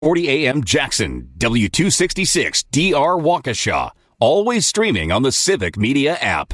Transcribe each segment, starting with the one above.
540 AM Jackson, W266 DR Waukesha. Always streaming on the Civic Media app.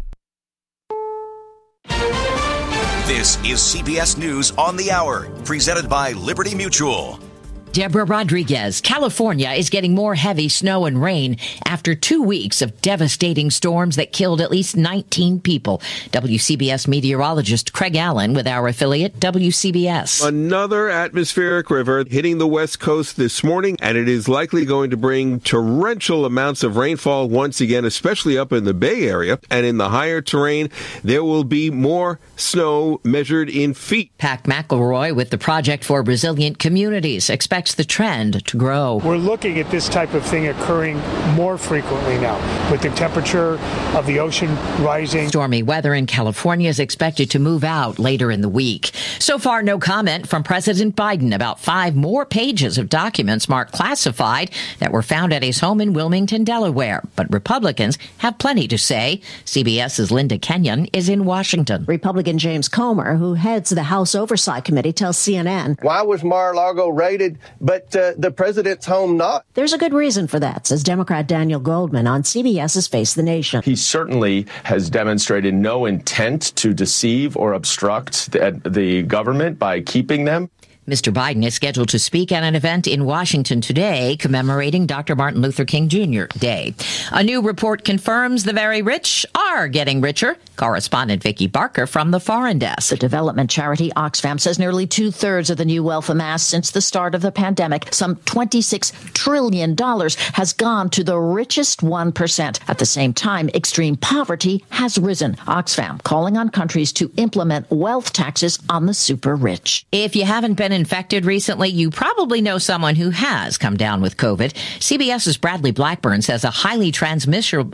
This is CBS News on the Hour, presented by Liberty Mutual. Deborah Rodriguez. California is getting more heavy snow and rain after 2 weeks of devastating storms that killed at least 19 people. WCBS meteorologist Craig Allen with our affiliate WCBS. Another atmospheric river hitting the West Coast this morning, and it is likely going to bring torrential amounts of rainfall once again, especially up in the Bay Area. And in the higher terrain, there will be more snow measured in feet. Pat McElroy with the Project for Resilient Communities expects the trend to grow. We're looking at this type of thing occurring more frequently now, with the temperature of the ocean rising. Stormy weather in California is expected to move out later in the week. So far, no comment from President Biden about 5 more pages of documents marked classified that were found at his home in Wilmington, Delaware. But Republicans have plenty to say. CBS's Linda Kenyon is in Washington. Republican James Comer, who heads the House Oversight Committee, tells CNN, why was Mar-a-Lago raided, but the president's home not? There's a good reason for that, says Democrat Daniel Goldman on CBS's Face the Nation. He certainly has demonstrated no intent to deceive or obstruct the government by keeping them. Mr. Biden is scheduled to speak at an event in Washington today commemorating Dr. Martin Luther King Jr. Day. A new report confirms the very rich are getting richer. Correspondent Vicki Barker from the Foreign Desk. The development charity Oxfam says nearly 2/3 of the new wealth amassed since the start of the pandemic, some $26 trillion, has gone to the richest 1%. At the same time, extreme poverty has risen. Oxfam calling on countries to implement wealth taxes on the super rich. If you haven't been infected recently, you probably know someone who has come down with COVID. CBS's Bradley Blackburn says a highly transmissible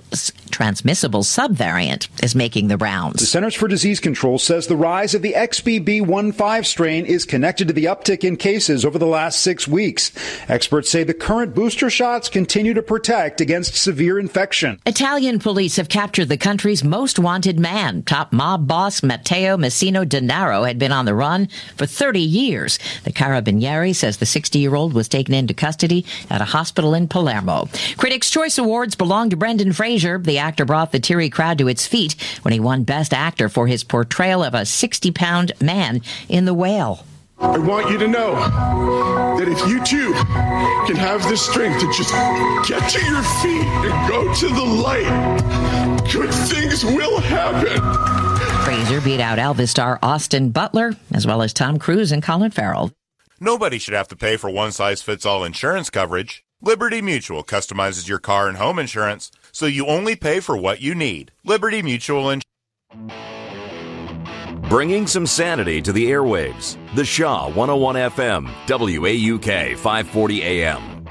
subvariant is making the rounds. The Centers for Disease Control says the rise of the XBB.1.5 strain is connected to the uptick in cases over the last 6 weeks. Experts say the current booster shots continue to protect against severe infection. Italian police have captured the country's most wanted man. Top mob boss Matteo Messina Denaro had been on the run for 30 years. The Carabinieri says the 60-year-old was taken into custody at a hospital in Palermo. Critics' Choice Awards belong to Brendan Fraser. The actor brought the teary crowd to its feet when he won Best Actor for his portrayal of a 60-pound man in The Whale. I want you to know that if you too can have the strength to just get to your feet and go to the light, good things will happen. Fraser beat out Elvis star Austin Butler, as well as Tom Cruise and Colin Farrell. Nobody should have to pay for one-size-fits-all insurance coverage. Liberty Mutual customizes your car and home insurance, so you only pay for what you need. Liberty Mutual Insurance. Bringing some sanity to the airwaves. The Shaw 101 FM, WAUK 540 AM.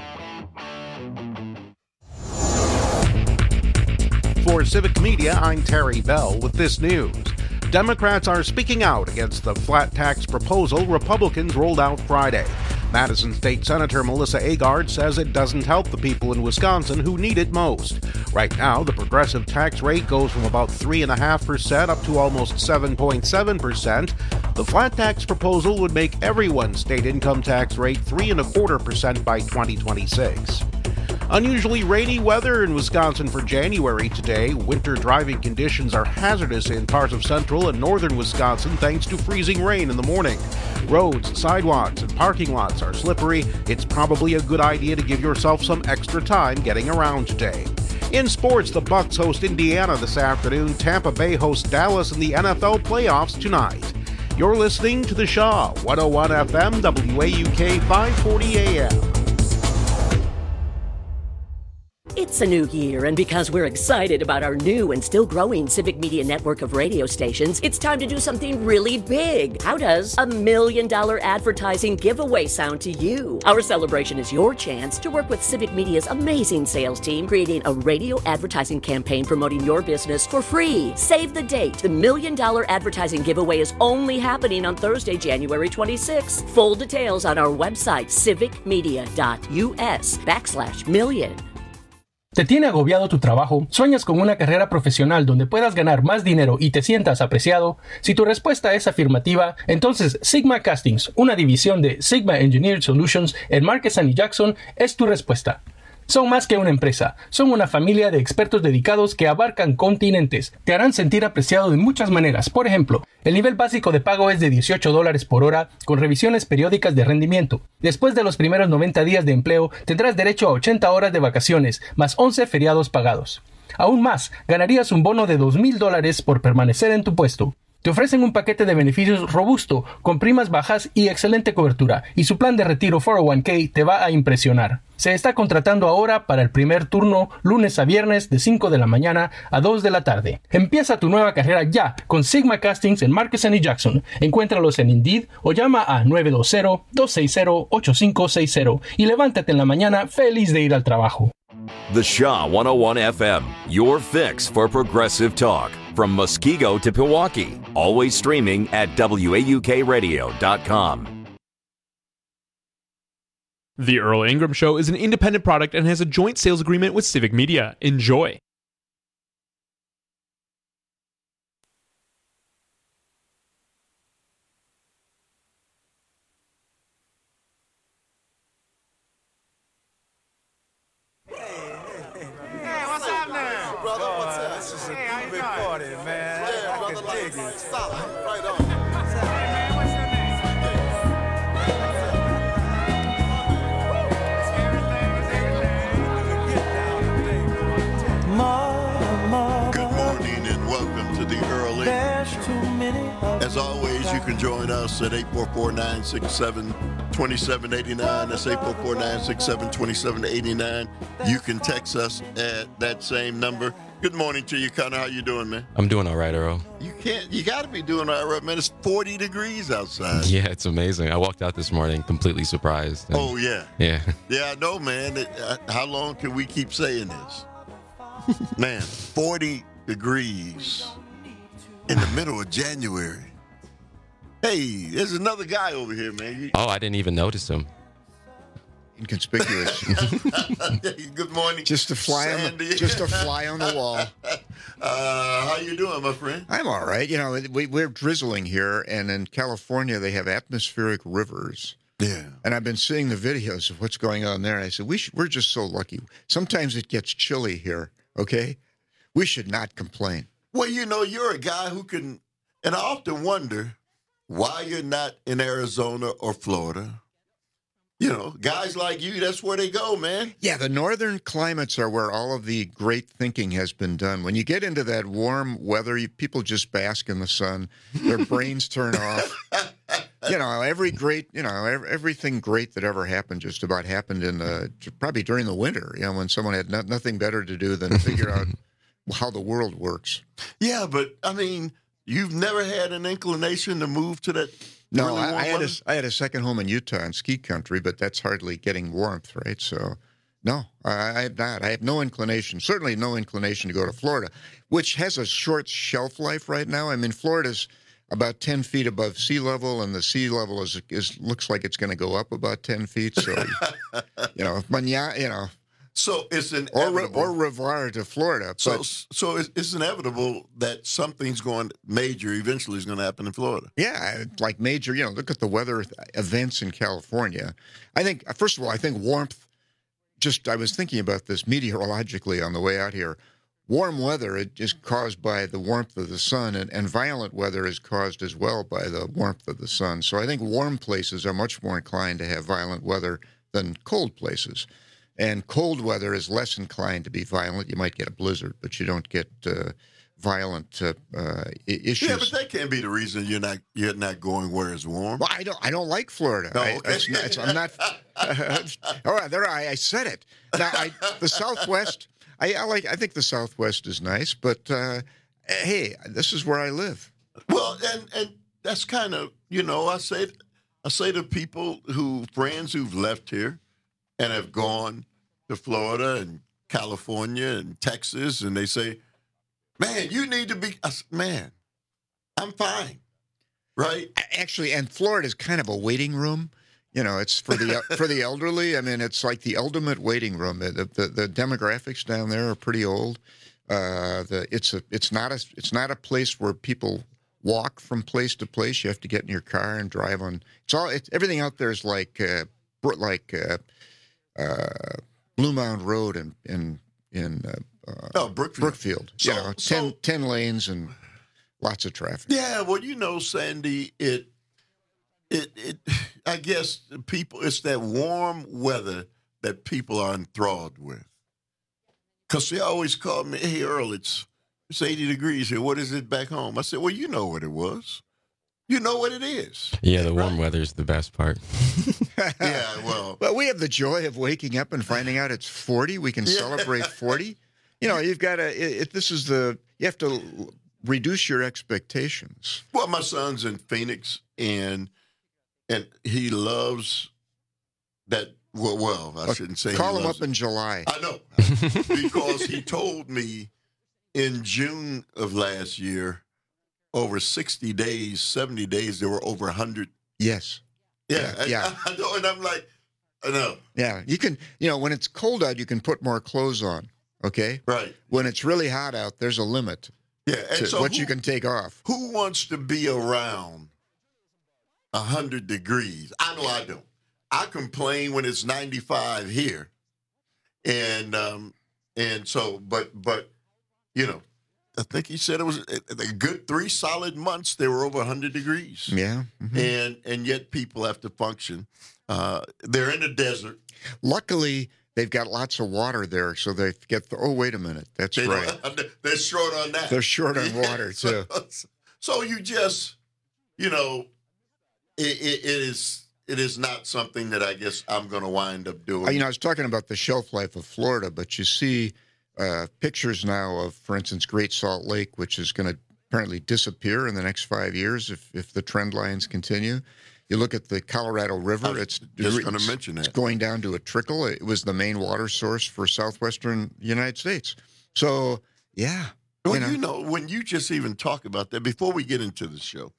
For Civic Media, I'm Terry Bell with this news. Democrats are speaking out against the flat tax proposal Republicans rolled out Friday. Madison State Senator Melissa Agard says it doesn't help the people in Wisconsin who need it most. Right now, the progressive tax rate goes from about 3.5% up to almost 7.7%. The flat tax proposal would make everyone's state income tax rate 3.25% by 2026. Unusually rainy weather in Wisconsin for January today. Winter driving conditions are hazardous in parts of central and northern Wisconsin thanks to freezing rain in the morning. Roads, sidewalks, and parking lots are slippery. It's probably a good idea to give yourself some extra time getting around today. In sports, the Bucs host Indiana this afternoon. Tampa Bay hosts Dallas in the NFL playoffs tonight. You're listening to The Shaw, 101 FM, WAUK 540 AM. It's a new year, and because we're excited about our new and still growing Civic Media network of radio stations, it's time to do something really big. How does $1 million advertising giveaway sound to you? Our celebration is your chance to work with Civic Media's amazing sales team, creating a radio advertising campaign promoting your business for free. Save the date. The $1 million advertising giveaway is only happening on Thursday, January 26th. Full details on our website, civicmedia.us/million. ¿Te tiene agobiado tu trabajo? ¿Sueñas con una carrera profesional donde puedas ganar más dinero y te sientas apreciado? Si tu respuesta es afirmativa, entonces Sigma Castings, una división de Sigma Engineered Solutions en Marquez y Jackson, es tu respuesta. Son más que una empresa, son una familia de expertos dedicados que abarcan continentes. Te harán sentir apreciado de muchas maneras. Por ejemplo, el nivel básico de pago es de $18 por hora con revisiones periódicas de rendimiento. Después de los primeros 90 días de empleo, tendrás derecho a 80 horas de vacaciones, más 11 feriados pagados. Aún más, ganarías un bono de $2,000 por permanecer en tu puesto. Te ofrecen un paquete de beneficios robusto, con primas bajas y excelente cobertura, y su plan de retiro 401k te va a impresionar. Se está contratando ahora para el primer turno, lunes a viernes de 5 de la mañana a 2 de la tarde. Empieza tu nueva carrera ya con Sigma Castings en Marquez y Jackson. Encuéntralos en Indeed o llama a 920-260-8560 y levántate en la mañana feliz de ir al trabajo. The Shaw 101 FM, your fix for progressive talk. From Muskego to Pewaukee, always streaming at WAUKradio.com. The Earl Ingram Show is an independent product and has a joint sales agreement with Civic Media. Enjoy. As always, you can join us at 844-967-2789. That's 844-967-2789. You can text us at that same number. Good morning to you, Connor. How you doing, man? I'm doing all right, Earl. You got to be doing all right, man. It's 40 degrees outside. Yeah, it's amazing. I walked out this morning completely surprised. Oh, yeah. Yeah. Yeah, I know, man. How long can we keep saying this? Man, 40 degrees in the middle of January. Hey, there's another guy over here, man. Oh, I didn't even notice him. Inconspicuous. Good morning. Just a fly on the wall. How you doing, my friend? I'm all right. You know, we're drizzling here, and in California they have atmospheric rivers. Yeah. And I've been seeing the videos of what's going on there, and I said, we're just so lucky. Sometimes it gets chilly here, okay? We should not complain. Well, you know, you're a guy who can, and I often wonder why you're not in Arizona or Florida. You know, guys like you, that's where they go, man. Yeah, the northern climates are where all of the great thinking has been done. When you get into that warm weather, people just bask in the sun. Their brains turn off. You know, everything great that ever happened just about happened probably during the winter, you know, when someone had nothing better to do than figure out how the world works. Yeah, but, I mean, you've never had an inclination to move to that? No, really I had a second home in Utah in ski country, but that's hardly getting warmth, right? So, no, I have not. I have no inclination, certainly no inclination to go to Florida, which has a short shelf life right now. I mean, Florida's about 10 feet above sea level, and the sea level looks like it's going to go up about 10 feet. So, So it's inevitable. Or revoir to Florida. So it's inevitable that something's major eventually is going to happen in Florida. Yeah, like major, look at the weather events in California. I think, first of all, warmth, I was thinking about this meteorologically on the way out here. Warm weather is caused by the warmth of the sun, and violent weather is caused as well by the warmth of the sun. So I think warm places are much more inclined to have violent weather than cold places. And cold weather is less inclined to be violent. You might get a blizzard, but you don't get violent issues. Yeah, but that can't be the reason you're not going where it's warm. Well, I don't like Florida. No, okay. I'm not. All right, there I said it. Now the Southwest. I think the Southwest is nice, but hey, this is where I live. Well, and that's kind of I say to people friends who've left here and have gone to Florida and California and Texas, and they say, man, you need to be, man, I'm fine, right? Actually, and Florida is kind of a waiting room. It's for the elderly. I mean, it's like the ultimate waiting room. The demographics down there are pretty old. It's not a place where people walk from place to place. You have to get in your car and drive on. Everything out there is like Blue Mound Road in Brookfield. So, 10 lanes and lots of traffic. Yeah, well, Sandy, it I guess it's that warm weather that people are enthralled with. Because they always call me, hey, Earl, it's 80 degrees here. What is it back home? I said, well, you know what it was. You know what it is. Yeah, the warm weather is the best part. Yeah, well. But we have the joy of waking up and finding out it's 40. We can celebrate 40. You've got to, you have to reduce your expectations. Well, my son's in Phoenix, and he loves that. Well, I shouldn't say. Call him up in July. I know, because he told me in June of last year, over 60 days, 70 days, there were over 100. Yes. Yeah. Yeah. I know, and I'm like, I know. Yeah, you can. When it's cold out, you can put more clothes on. Okay. Right. When it's really hot out, there's a limit. Yeah, and to so what you can take off. Who wants to be around 100 degrees? I know I don't. I complain when it's 95 here, and so, but I think he said it was a good 3 solid months. They were over 100 degrees. Yeah, and yet people have to function. They're in the desert. Luckily, they've got lots of water there, so they get wait a minute, that's right. They're short on that. They're short on water too. So you just, it is not something that I guess I'm going to wind up doing. I was talking about the shelf life of Florida, but you see pictures now of, for instance, Great Salt Lake, which is going to apparently disappear in the next 5 years if the trend lines continue. You look at the Colorado River, it's just going to mention that. It's going down to a trickle. It was the main water source for southwestern United States. So, yeah. Well, when you just even talk about that, before we get into the show.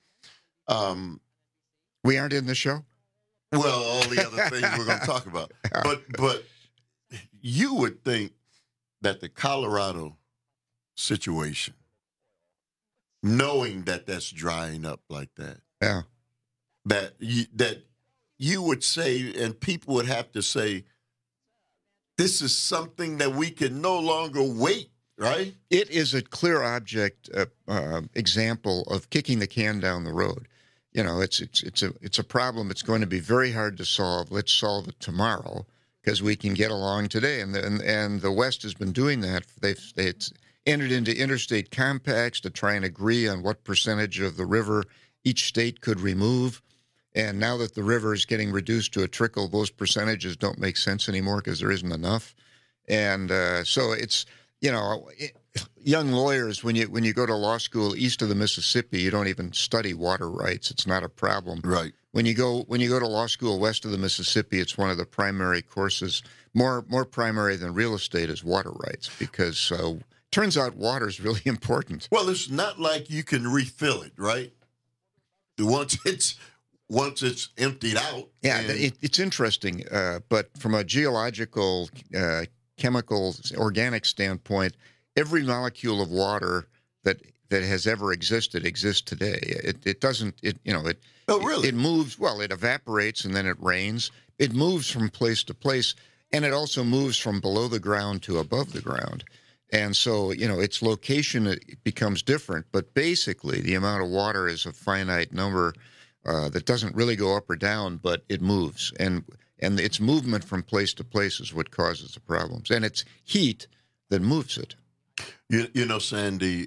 We aren't in the show? Well, all the other things we're going to talk about. But you would think that the Colorado situation, knowing that that's drying up like that, that you would say, and people would have to say, this is something that we can no longer wait, right? It is a clear object example of kicking the can down the road. It's a problem. It's going to be very hard to solve. Let's solve it tomorrow because we can get along today. And the West has been doing that. They've entered into interstate compacts to try and agree on what percentage of the river each state could remove. And now that the river is getting reduced to a trickle, those percentages don't make sense anymore because there isn't enough. And so it's, young lawyers, when you go to law school east of the Mississippi, you don't even study water rights. It's not a problem. Right. When you go to law school west of the Mississippi, it's one of the primary courses, more primary than real estate is water rights, because turns out water is really important. Well, it's not like you can refill it, right? Once it's emptied out. Yeah, it's interesting, but from a geological, chemical, organic standpoint, every molecule of water that has ever existed exists today. It doesn't. Oh, really? It moves. Well, it evaporates and then it rains. It moves from place to place, and it also moves from below the ground to above the ground. And so, its location becomes different. But basically, the amount of water is a finite number that doesn't really go up or down, but it moves. And its movement from place to place is what causes the problems. And it's heat that moves it. Sandy,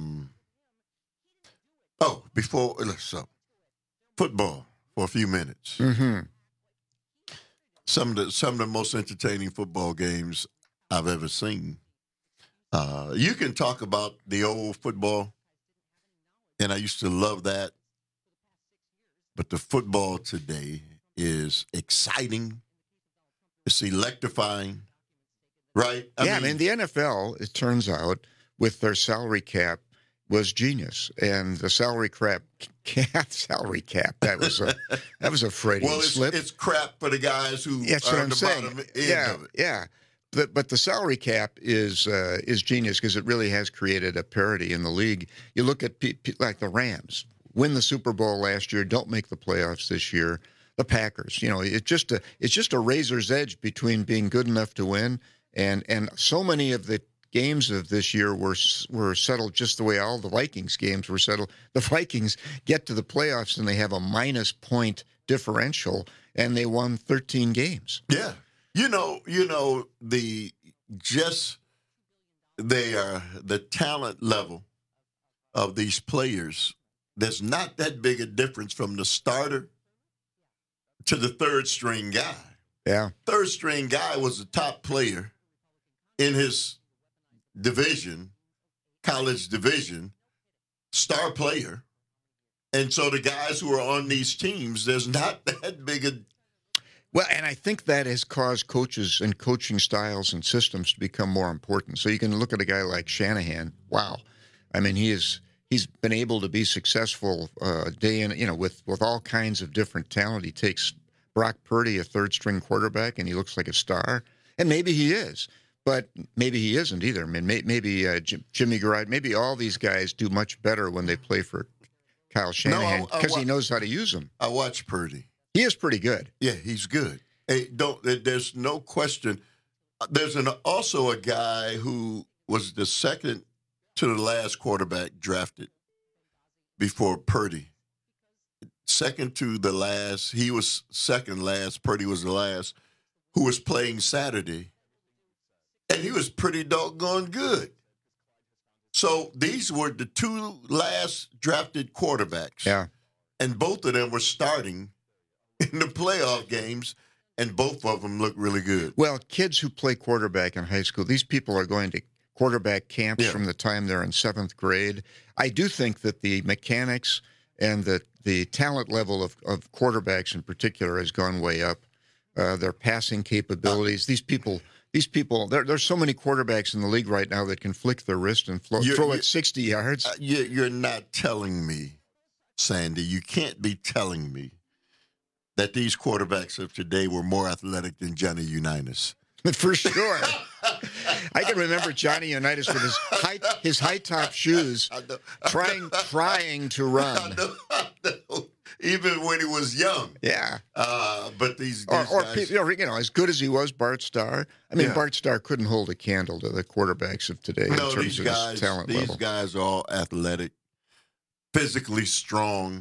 football for a few minutes. Mm-hmm. Some of the most entertaining football games I've ever seen. You can talk about the old football, and I used to love that. But the football today is exciting. It's electrifying, right? I mean, the NFL, it turns out, with their salary cap, was genius, and the salary cap. That was a Freudian slip. It's crap for the guys who That's what I'm saying. bottom end of it. Yeah. But the salary cap is genius because it really has created a parity in the league. You look at like the Rams, win the Super Bowl last year, don't make the playoffs this year. The Packers, it's just a razor's edge between being good enough to win and so many of the games of this year were settled just the way all the Vikings games were settled. The Vikings get to the playoffs and they have a -point differential, and they won 13 games. Yeah, the talent level of these players. There's not that big a difference from the starter to the third string guy. Yeah, third string guy was the top player in his division, college division, star player. And so the guys who are on these teams, there's not that big a... Well, and I think that has caused coaches and coaching styles and systems to become more important. So you can look at a guy like Shanahan. Wow. I mean, he's been able to be successful day in, with all kinds of different talent. He takes Brock Purdy, a third-string quarterback, and he looks like a star. And maybe he is. But maybe he isn't either. I mean, maybe Jimmy Garoppolo, maybe all these guys do much better when they play for Kyle Shanahan because he knows how to use them. I watch Purdy. He is pretty good. Yeah, he's good. Hey, there's no question. There's also a guy who was the second to the last quarterback drafted before Purdy. Second to the last. He was second last. Purdy was the last. Who was playing Saturday. And he was pretty doggone good. So these were the two last drafted quarterbacks. Yeah. And both of them were starting in the playoff games, and both of them looked really good. Well, kids who play quarterback in high school, these people are going to quarterback camps from the time they're in 7th grade. I do think that the mechanics and the talent level of quarterbacks in particular has gone way up. Their passing capabilities. These people, there's so many quarterbacks in the league right now that can flick their wrist and throw it 60 yards. You're not telling me, Sandy, you can't be telling me that these quarterbacks of today were more athletic than Johnny Unitas. For sure. I can remember Johnny Unitas with his high-top shoes trying to run. I know. Even when he was young. Yeah. But these guys... as good as he was, Bart Starr. I mean, Bart Starr couldn't hold a candle to the quarterbacks of today in terms of his talent level. These guys are all athletic, physically strong,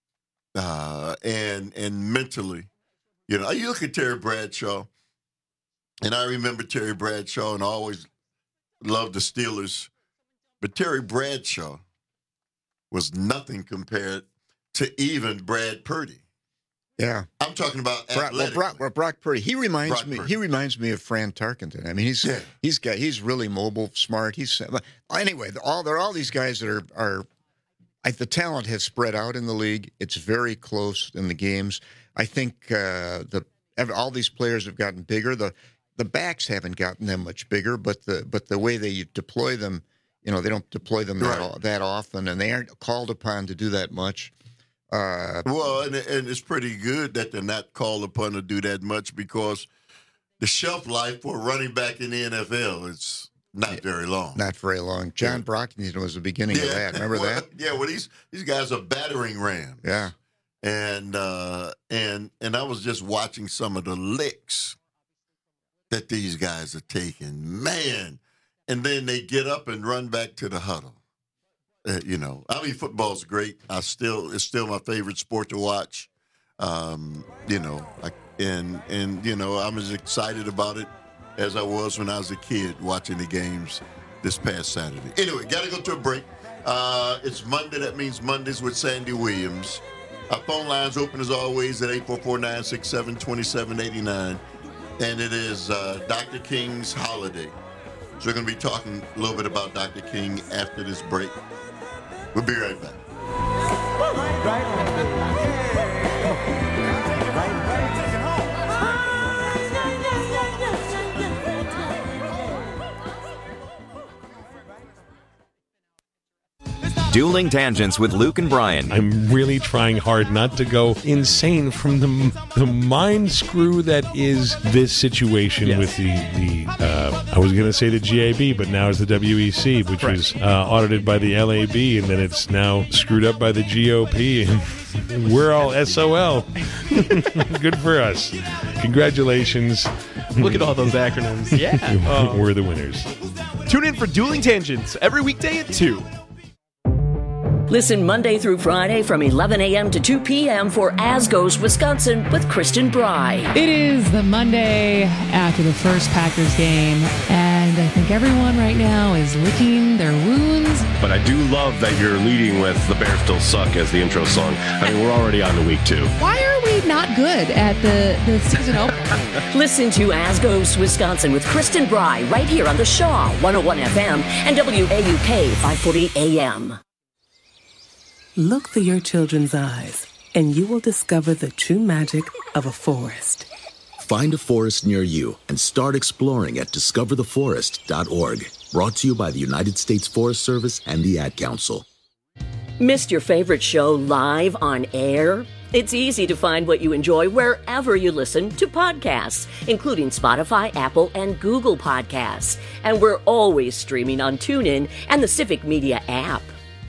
and mentally. You look at Terry Bradshaw, and I remember Terry Bradshaw, and I always loved the Steelers. But Terry Bradshaw was nothing compared to even Brad Purdy. Yeah, I'm talking about athletic. Brock Purdy. He reminds me of Fran Tarkenton. I mean, he's really mobile, smart. Anyway. There are all these guys that are the talent has spread out in the league. It's very close in the games. I think all these players have gotten bigger. The backs haven't gotten them much bigger, but the way they deploy them, they don't deploy them that often, and they aren't called upon to do that much. And it's pretty good that they're not called upon to do that much because the shelf life for a running back in the NFL is not very long. Not very long. John Brockington was the beginning of that. Remember that? Yeah. Well, these guys are battering rams. Yeah. And I was just watching some of the licks that these guys are taking, man. And then they get up and run back to the huddle. Football's great. It's still my favorite sport to watch. I'm as excited about it as I was when I was a kid watching the games this past Saturday. Anyway, got to go to a break. It's Monday. That means Mondays with Sandy Williams. Our phone line's open as always at 844-967-2789. And it is Dr. King's holiday. So we're going to be talking a little bit about Dr. King after this break. We'll be right back. Dueling Tangents with Luke and Brian. I'm really trying hard not to go insane from the mind screw that is this situation with the I was going to say the GAB, but now it's the WEC, which was audited by the LAB, and then it's now screwed up by the GOP, and we're all SOL. Good for us. Congratulations. Look at all those acronyms. Yeah. We're the winners. Tune in for Dueling Tangents every weekday at 2. Listen Monday through Friday from 11 a.m. to 2 p.m. for As Goes Wisconsin with Kristen Bry. It is the Monday after the first Packers game, and I think everyone right now is licking their wounds. But I do love that you're leading with The Bears Still Suck as the intro song. I mean, we're already on to week 2. Why are we not good at the season opener? Listen to As Goes Wisconsin with Kristen Bry right here on the Shaw 101 FM and WAUK 540 AM. Look through your children's eyes, and you will discover the true magic of a forest. Find a forest near you and start exploring at discovertheforest.org. Brought to you by the United States Forest Service and the Ad Council. Missed your favorite show live on air? It's easy to find what you enjoy wherever you listen to podcasts, including Spotify, Apple, and Google Podcasts. And we're always streaming on TuneIn and the Civic Media app.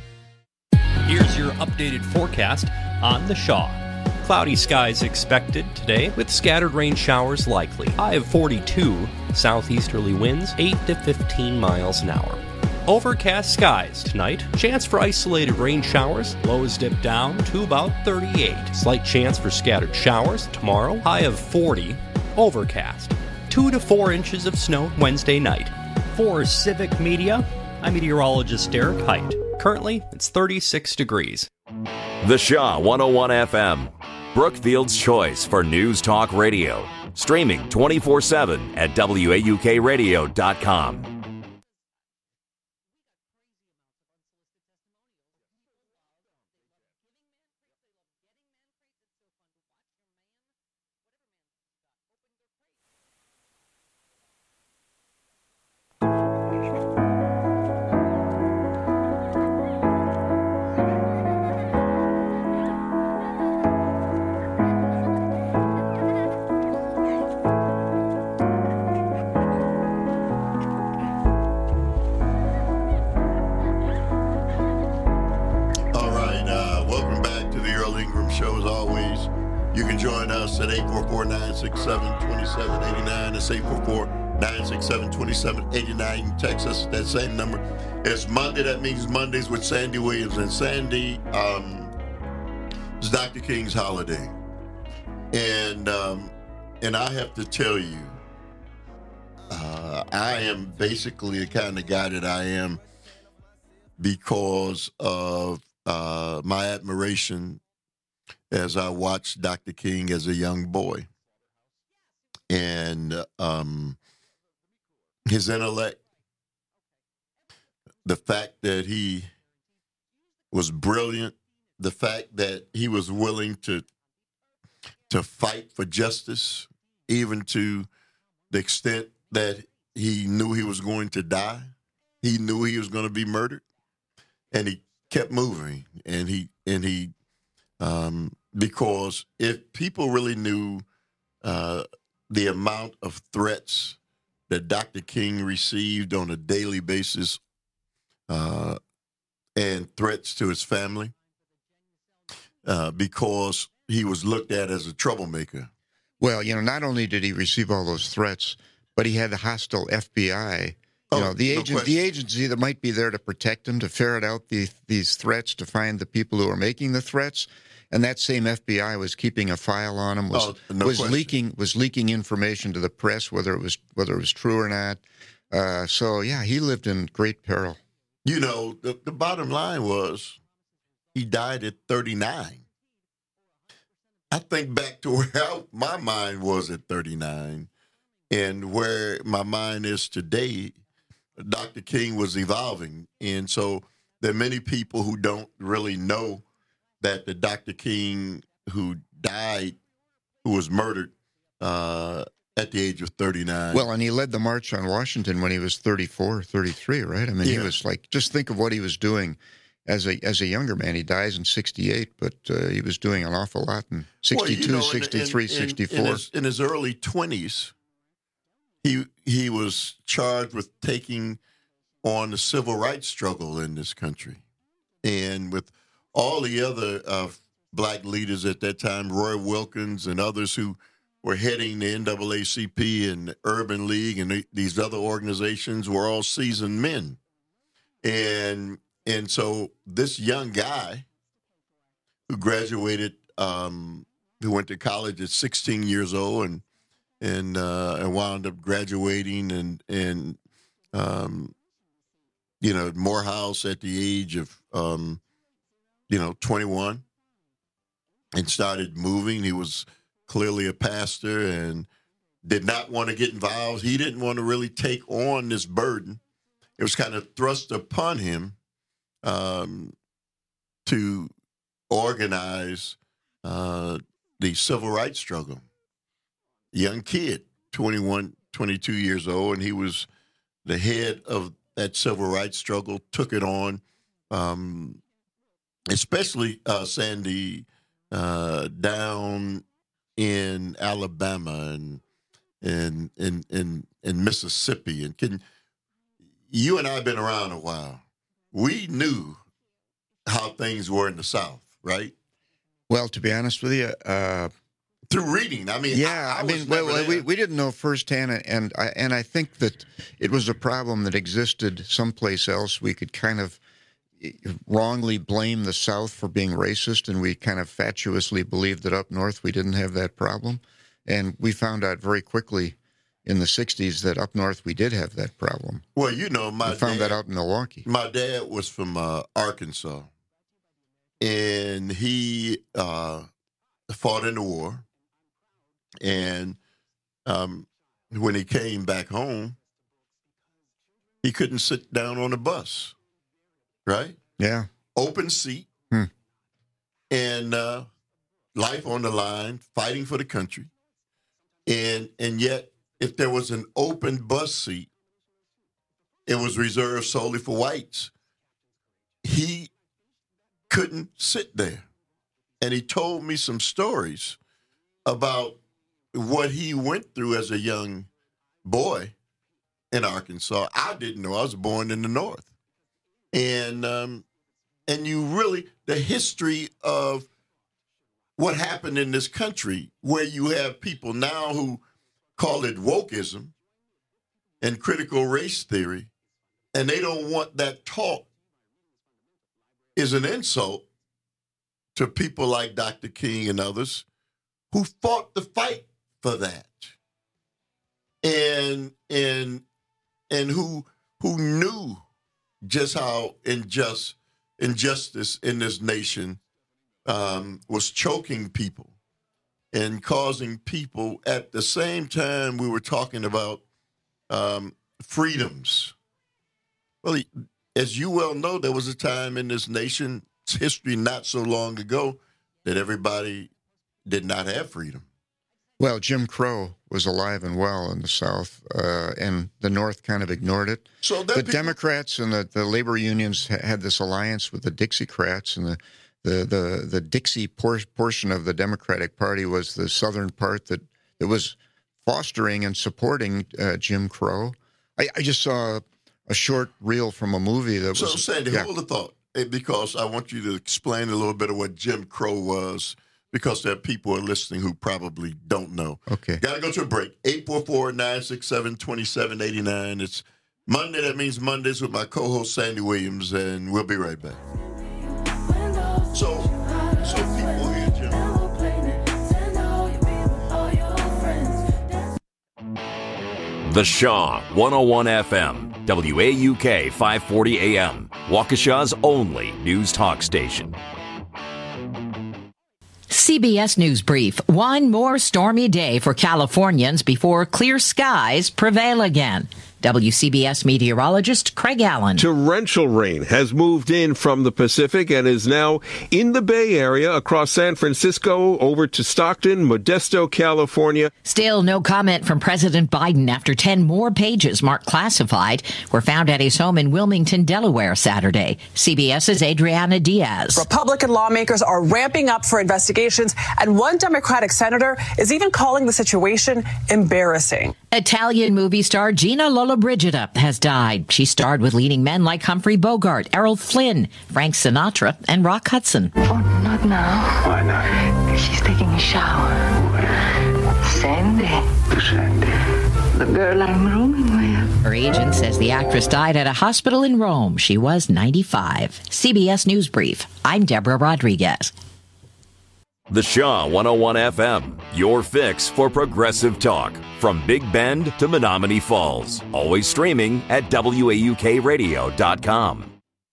Here's your updated forecast on the Shaw. Cloudy skies expected today with scattered rain showers likely. High of 42, southeasterly winds 8 to 15 miles an hour. Overcast skies tonight. Chance for isolated rain showers. Lows dip down to about 38. Slight chance for scattered showers tomorrow. High of 40. Overcast. 2 to 4 inches of snow Wednesday night. For Civic Media, I'm meteorologist Derek Height. Currently, it's 36 degrees. The Shaw 101 FM. Brookfield's choice for news talk radio. Streaming 24/7 at WAUKradio.com. At 844-967-2789. It's 844-967-2789. Text us at that same number. It's Monday. That means Mondays with Sandy Williams. And Sandy, it's Dr. King's holiday. And I have to tell you, I am basically the kind of guy that I am because of my admiration as I watched Dr. King as a young boy. And his intellect, the fact that he was brilliant, the fact that he was willing to fight for justice, even to the extent that he knew he was going to die. He knew he was going to be murdered, and he kept moving. And he because if people really knew the amount of threats that Dr. King received on a daily basis and threats to his family, because he was looked at as a troublemaker. Well, not only did he receive all those threats, but he had the hostile FBI. The agency that might be there to protect him, to ferret out these threats, to find the people who are making the threats. And that same FBI was keeping a file on him, was leaking information to the press, whether it was true or not. He lived in great peril. The bottom line was he died at 39. I think back to where my mind was at 39 and where my mind is today. Dr. King was evolving. And so there are many people who don't really know that the Dr. King who died, who was murdered at the age of 39. Well, and he led the March on Washington when he was 34, 33, right? I mean, He was just think of what he was doing as a younger man. He dies in 68, but he was doing an awful lot in 62, 63, 64. In his early 20s, he was charged with taking on the civil rights struggle in this country. And with all the other black leaders at that time, Roy Wilkins and others who were heading the NAACP and the Urban League and these other organizations were all seasoned men. And so this young guy who graduated, who went to college at 16 years old and wound up graduating and Morehouse at the age of 21 and started moving. He was clearly a pastor and did not want to get involved. He didn't want to really take on this burden. It was kind of thrust upon him to organize the civil rights struggle. Young kid, 21, 22 years old, and he was the head of that civil rights struggle, took it on, especially Sandy down in Alabama and Mississippi. And you and I have been around a while. We knew how things were in the South, right? Well, to be honest with you, through reading. I mean, we didn't know firsthand, and I think that it was a problem that existed someplace else. We could kind of wrongly blame the South for being racist, and we kind of fatuously believed that up north we didn't have that problem. And we found out very quickly in the 60s that up north we did have that problem. Well, we found that out in Milwaukee. My dad was from Arkansas, and he fought in the war. And when he came back home, he couldn't sit down on a bus, right? Yeah. Open seat, and life on the line, fighting for the country. And yet, if there was an open bus seat, it was reserved solely for whites. He couldn't sit there. And he told me some stories about what he went through as a young boy in Arkansas. I didn't know. I was born in the North. And you really, the history of what happened in this country, where you have people now who call it wokeism and critical race theory, and they don't want that taught, is an insult to people like Dr. King and others who fought the fight for that, and who knew just how injustice in this nation was choking people and causing people. At the same time, we were talking about freedoms. Well, as you well know, there was a time in this nation's history not so long ago that everybody did not have freedom. Well, Jim Crow was alive and well in the South, and the North kind of ignored it. So the Democrats and the labor unions had this alliance with the Dixiecrats, and the Dixie portion of the Democratic Party was the southern part that was fostering and supporting Jim Crow. I just saw a short reel from a movie that was... So, Sandy, hold the thought, because I want you to explain a little bit of what Jim Crow was, because there are people who are listening who probably don't know. Okay. Got to go to a break. 844-967-2789. It's Monday. That means Mondays with my co-host, Sandy Williams, and we'll be right back. So people here, Jim. The Shaw, 101 FM, WAUK 540 AM, Waukesha's only news talk station. CBS News Brief. One more stormy day for Californians before clear skies prevail again. WCBS meteorologist Craig Allen. Torrential rain has moved in from the Pacific and is now in the Bay Area across San Francisco over to Stockton, Modesto, California. Still no comment from President Biden after 10 more pages marked classified were found at his home in Wilmington, Delaware Saturday. CBS's Adriana Diaz. Republican lawmakers are ramping up for investigations, and one Democratic senator is even calling the situation embarrassing. Italian movie star Gina Lollobrigida has died. She starred with leading men like Humphrey Bogart, Errol Flynn, Frank Sinatra, and Rock Hudson. Oh, not now. Why not? She's taking a shower. Sandy. Who's Sandy? The girl I'm rooming with. Her agent says the actress died at a hospital in Rome. She was 95. CBS News Brief. I'm Deborah Rodriguez. The Shaw 101 FM, your fix for progressive talk. From Big Bend to Menominee Falls. Always streaming at WAUKradio.com.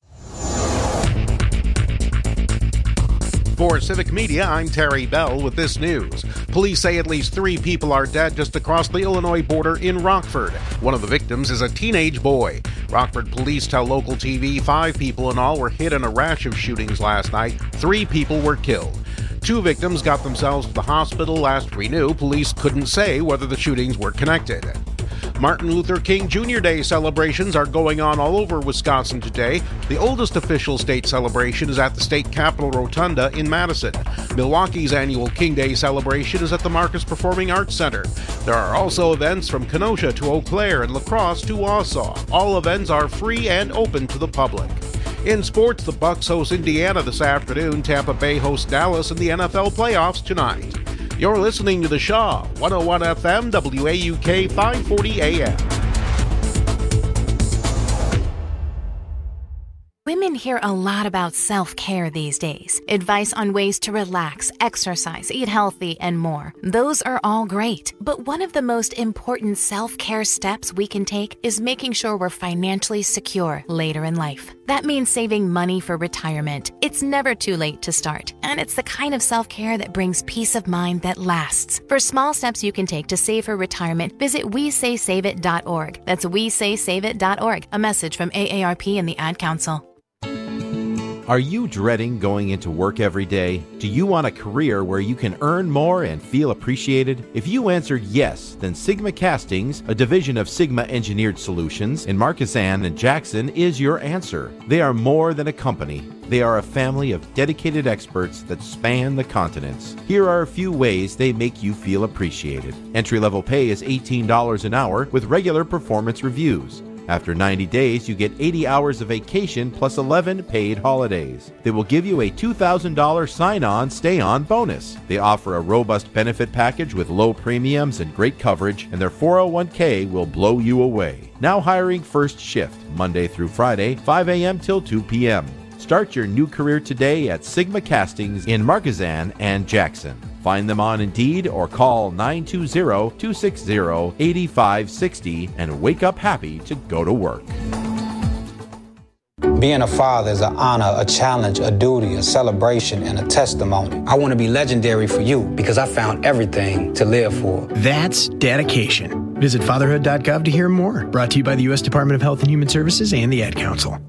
For Civic Media, I'm Terry Bell with this news. Police say at least 3 people are dead just across the Illinois border in Rockford. One of the victims is a teenage boy. Rockford police tell local TV 5 people in all were hit in a rash of shootings last night. 3 people were killed. 2 victims got themselves to the hospital. Last we knew, police couldn't say whether the shootings were connected. Martin Luther King Jr. Day celebrations are going on all over Wisconsin today. The oldest official state celebration is at the State Capitol Rotunda in Madison. Milwaukee's annual King Day celebration is at the Marcus Performing Arts Center. There are also events from Kenosha to Eau Claire and La Crosse to Wausau. All events are free and open to the public. In sports, the Bucs host Indiana this afternoon. Tampa Bay hosts Dallas in the NFL playoffs tonight. You're listening to The Shaw, 101 FM, WAUK 540 AM. Women hear a lot about self-care these days. Advice on ways to relax, exercise, eat healthy, and more. Those are all great. But one of the most important self-care steps we can take is making sure we're financially secure later in life. That means saving money for retirement. It's never too late to start. And it's the kind of self-care that brings peace of mind that lasts. For small steps you can take to save for retirement, visit WeSaySaveIt.org. That's WeSaySaveIt.org. A message from AARP and the Ad Council. Are you dreading going into work every day? Do you want a career where you can earn more and feel appreciated? If you answered yes, then Sigma Castings, a division of Sigma Engineered Solutions in Marquezan and Jackson, is your answer. They are more than a company. They are a family of dedicated experts that span the continents. Here are a few ways they make you feel appreciated. Entry-level pay is $18 an hour with regular performance reviews. After 90 days, you get 80 hours of vacation plus 11 paid holidays. They will give you a $2,000 sign-on, stay-on bonus. They offer a robust benefit package with low premiums and great coverage, and their 401k will blow you away. Now hiring first shift, Monday through Friday, 5 a.m. till 2 p.m. Start your new career today at Sigma Castings in Marquezan and Jackson. Find them on Indeed or call 920-260-8560 and wake up happy to go to work. Being a father is an honor, a challenge, a duty, a celebration, and a testimony. I want to be legendary for you because I found everything to live for. That's dedication. Visit fatherhood.gov to hear more. Brought to you by the U.S. Department of Health and Human Services and the Ad Council.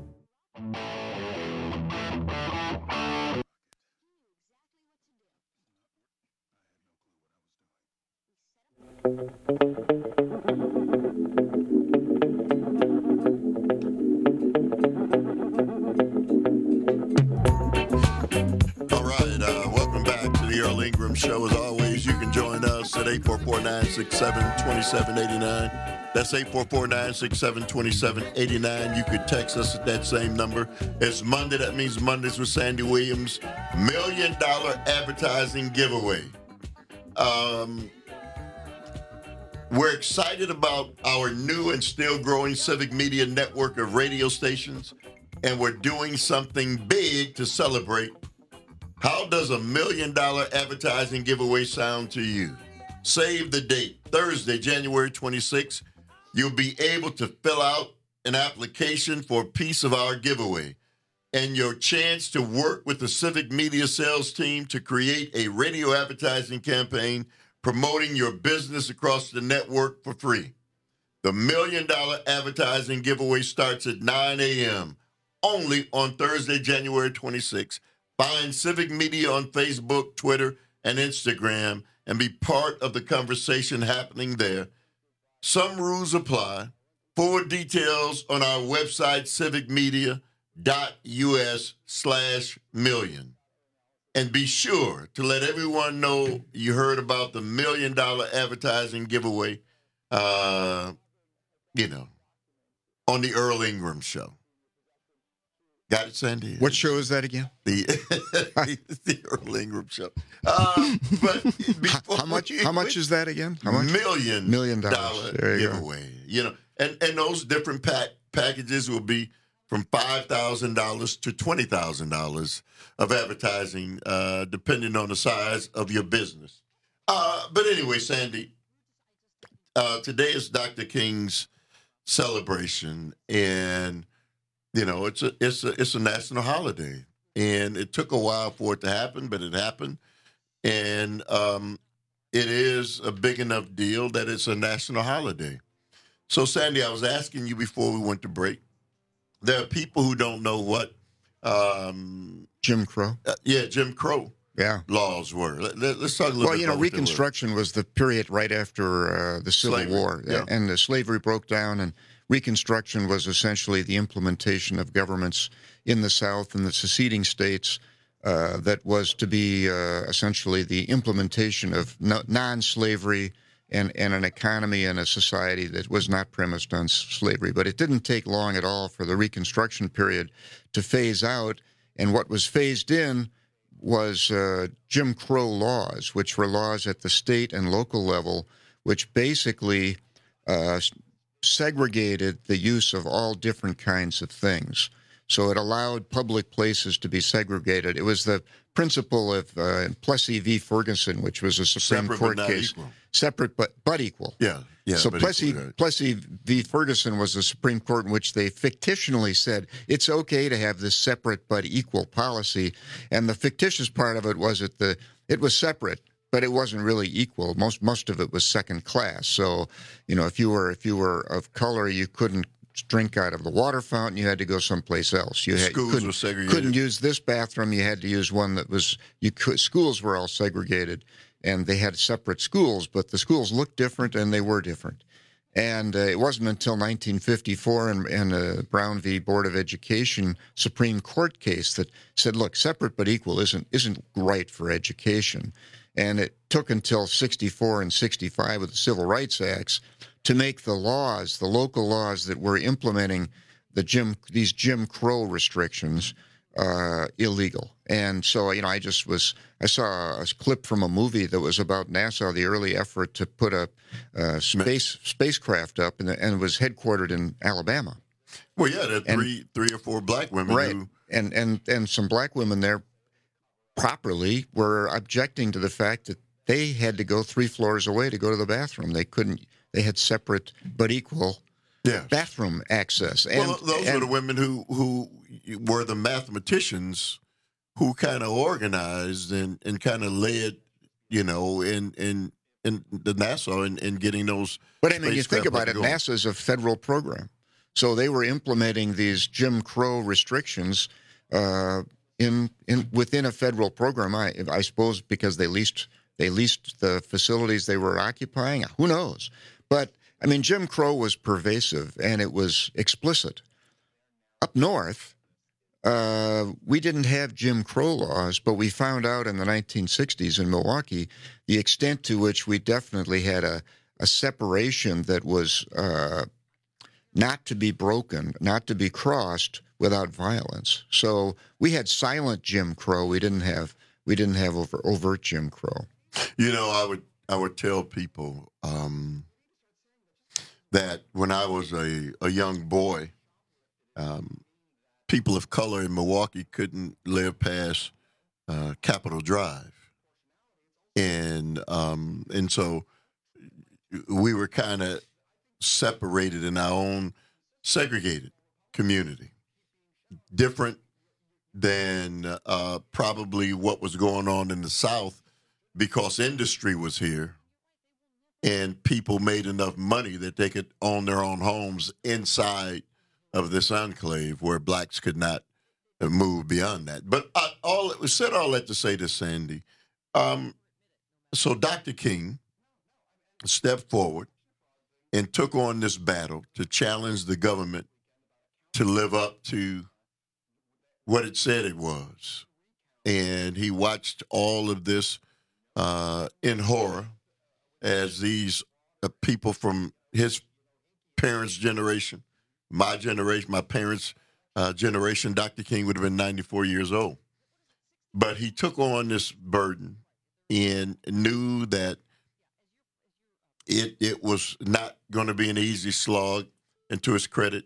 Welcome back to the Earl Ingram Show. As always, you can join us at 844-967-2789. That's 844-967-2789. You could text us at that same number. It's Monday. That means Mondays with Sandy Williams. $1 million advertising giveaway. We're excited about our new and still growing Civic Media network of radio stations, and we're doing something big to celebrate. How does $1 million advertising giveaway sound to you? Save the date, Thursday, January 26th. You'll be able to fill out an application for a piece of our giveaway and your chance to work with the Civic Media sales team to create a radio advertising campaign promoting your business across the network for free. The $1 million advertising giveaway starts at 9 a.m. only on Thursday, January 26th. Find Civic Media on Facebook, Twitter, and Instagram and be part of the conversation happening there. Some rules apply. Full details on our website, civicmedia.us/million. And be sure to let everyone know you heard about the $1 million advertising giveaway, on the Earl Ingram Show. Got it, Sandy? What show is that again? The Earl Ingram Show. But how much is that again? How much? $1 million giveaway. Go. And those different packages will be from $5,000 to $20,000 of advertising, depending on the size of your business. But anyway, Sandy, today is Dr. King's celebration, and it's a national holiday, and it took a while for it to happen, but it happened, and it is a big enough deal that it's a national holiday. So, Sandy, I was asking you before we went to break. There are people who don't know what Jim Crow. Jim Crow. Yeah. Laws were. Let's talk a little bit about Reconstruction was the period right after the Civil War, and the slavery broke down, and Reconstruction was essentially the implementation of governments in the South and the seceding states that was to be essentially the implementation of non-slavery and an economy and a society that was not premised on slavery. But it didn't take long at all for the Reconstruction period to phase out, and what was phased in was Jim Crow laws, which were laws at the state and local level, which basically segregated the use of all different kinds of things. So it allowed public places to be segregated. It was the principle of Plessy v. Ferguson, which was a Supreme Court case. Separate but equal. Yeah. So Plessy v. Ferguson was the Supreme Court in which they fictionally said it's okay to have this separate but equal policy, and the fictitious part of it was that it was separate, but it wasn't really equal. Most of it was second class. So, if you were of color, you couldn't drink out of the water fountain. You had to go someplace else. Schools were segregated. Couldn't use this bathroom. You had to use one that was. Schools were all segregated, and they had separate schools, but the schools looked different and they were different. And it wasn't until 1954 and a Brown v. Board of Education Supreme Court case that said, look, separate but equal isn't right for education. And it took until 64 and 65 with the Civil Rights Acts to make the local laws that were implementing these Jim Crow restrictions illegal. And so, I saw a clip from a movie that was about NASA, the early effort to put a spacecraft up, and it was headquartered in Alabama. Well, yeah, there are three or four black women. Right, and some black women there properly were objecting to the fact that they had to go 3 floors away to go to the bathroom. They had separate but equal bathroom access. Well, those were the women who were the mathematicians who kind of organized and kind of led, in the NASA and getting those. But you think about it, NASA is a federal program, so they were implementing these Jim Crow restrictions within a federal program. I suppose because they leased the facilities they were occupying. Who knows? But Jim Crow was pervasive and it was explicit. Up north, we didn't have Jim Crow laws, but we found out in the 1960s in Milwaukee the extent to which we definitely had a separation that was not to be broken, not to be crossed without violence. So we had silent Jim Crow. We didn't have overt Jim Crow. I would tell people that when I was a young boy, people of color in Milwaukee couldn't live past Capitol Drive, and so we were kind of separated in our own segregated community, different than probably what was going on in the South, because industry was here and people made enough money that they could own their own homes inside of this enclave where blacks could not move beyond that. But all that to say this, Sandy. So Dr. King stepped forward and took on this battle to challenge the government to live up to what it said it was. And he watched all of this in horror as these people from his parents' generation, my generation, my parents' generation, Dr. King would have been 94 years old. But he took on this burden and knew that it was not going to be an easy slog, and to his credit,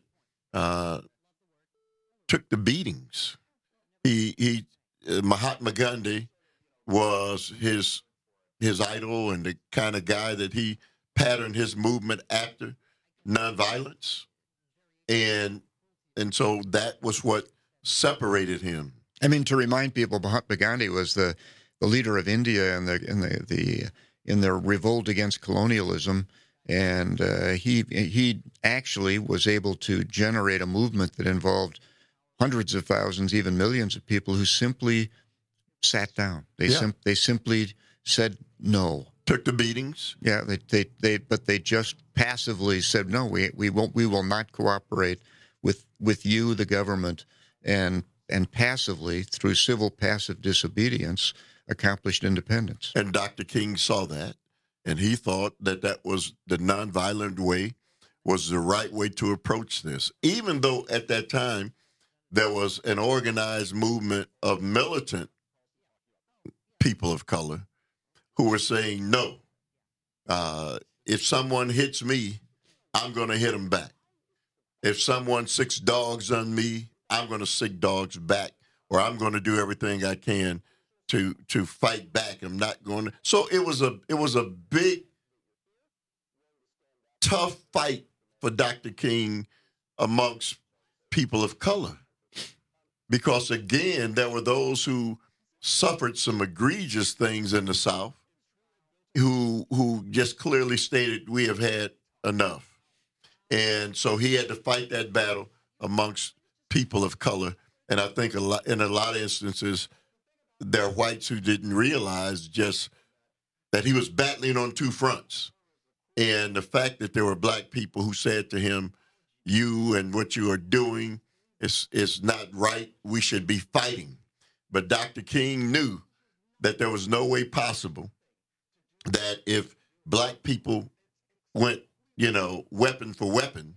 took the beatings. Mahatma Gandhi was his idol and the kind of guy that he patterned his movement after, nonviolence, and so that was what separated him. I mean, to remind people, Mahatma Gandhi was the leader of India in their revolt against colonialism, and he actually was able to generate a movement that involved hundreds of thousands, even millions of people who simply sat down. They simply said no. Took the beatings. Yeah, they just passively said no. We will not cooperate with you, the government, and passively, through civil passive disobedience, accomplished independence. And Dr. King saw that, and he thought that was the nonviolent way, was the right way to approach this, even though at that time there was an organized movement of militant people of color who were saying, no, if someone hits me, I'm going to hit them back. If someone sicks dogs on me, I'm going to sick dogs back, or I'm going to do everything I can to fight back. I'm not going to. So it was a big, tough fight for Dr. King amongst people of color, because again, there were those who suffered some egregious things in the South, who just clearly stated, we have had enough. And so he had to fight that battle amongst people of color. And I think in a lot of instances, there are whites who didn't realize just that he was battling on two fronts. And the fact that there were black people who said to him, you and what you are doing is not right. We should be fighting. But Dr. King knew that there was no way possible that if black people went, weapon for weapon,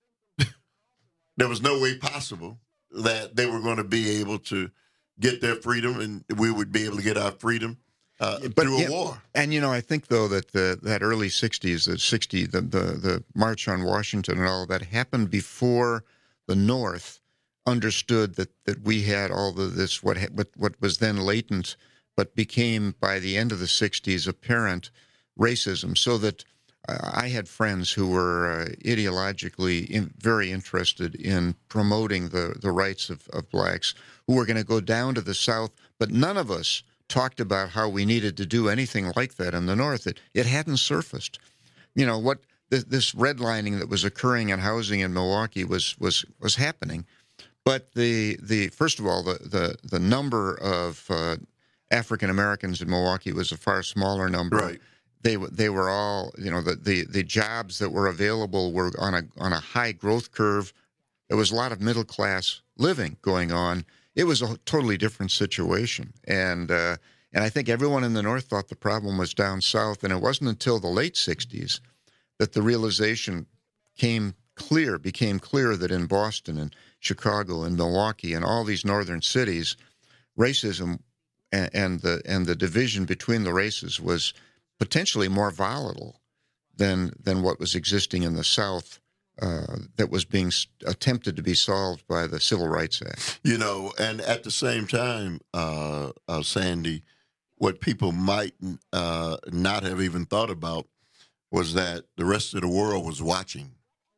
there was no way possible that they were going to be able to get their freedom, and we would be able to get our freedom through a war. And I think though that that early '60s, the March on Washington and all of that happened before the North understood that we had all of this what was then latent, but became by the end of the '60s apparent racism. So that I had friends who were ideologically very interested in promoting the rights of blacks, who were going to go down to the South, but none of us talked about how we needed to do anything like that in the North. It hadn't surfaced. What this redlining that was occurring in housing in Milwaukee was happening, but the first of all, the number of African Americans in Milwaukee was a far smaller number. Right. They were all, the jobs that were available were on a high growth curve. There was a lot of middle class living going on. It was a totally different situation, and I think everyone in the North thought the problem was down south. And it wasn't until the late '60s that the realization became clear that in Boston and Chicago and Milwaukee and all these northern cities, racism and the division between the races was potentially more volatile than what was existing in the South, that was being attempted to be solved by the Civil Rights Act. And at the same time, Sandy, what people might not have even thought about was that the rest of the world was watching.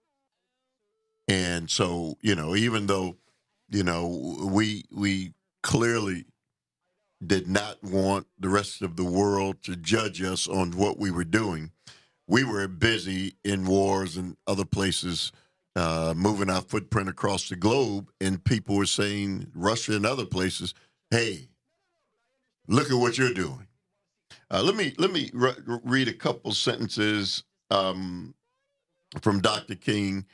And so, even though, we clearly did not want the rest of the world to judge us on what we were doing, we were busy in wars and other places, moving our footprint across the globe, and people were saying, Russia and other places, hey, look at what you're doing. Let me read a couple sentences from Dr. King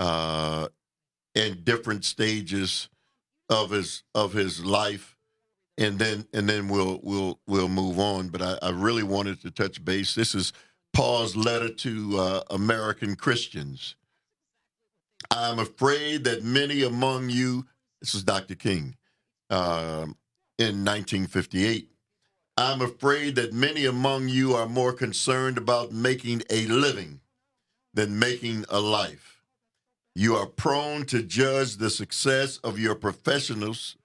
in different stages of his life, and then we'll move on. But I really wanted to touch base. This is Paul's letter to American Christians. I'm afraid that many among you, this is Dr. King in 1958, I'm afraid that many among you are more concerned about making a living than making a life. You are prone to judge the success of your professions